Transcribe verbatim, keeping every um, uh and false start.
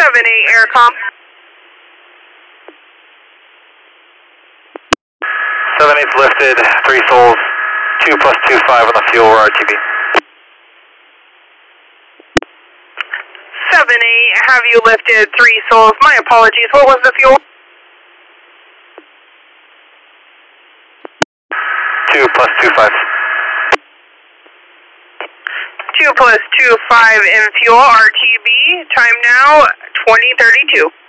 seven eight Aircom. seven eight's lifted, three souls, two plus two five on the fuel R T B. seven eight, have you lifted three souls? My apologies, what was the fuel? two plus two five. two plus two five in fuel, R T B, time now twenty thirty-two.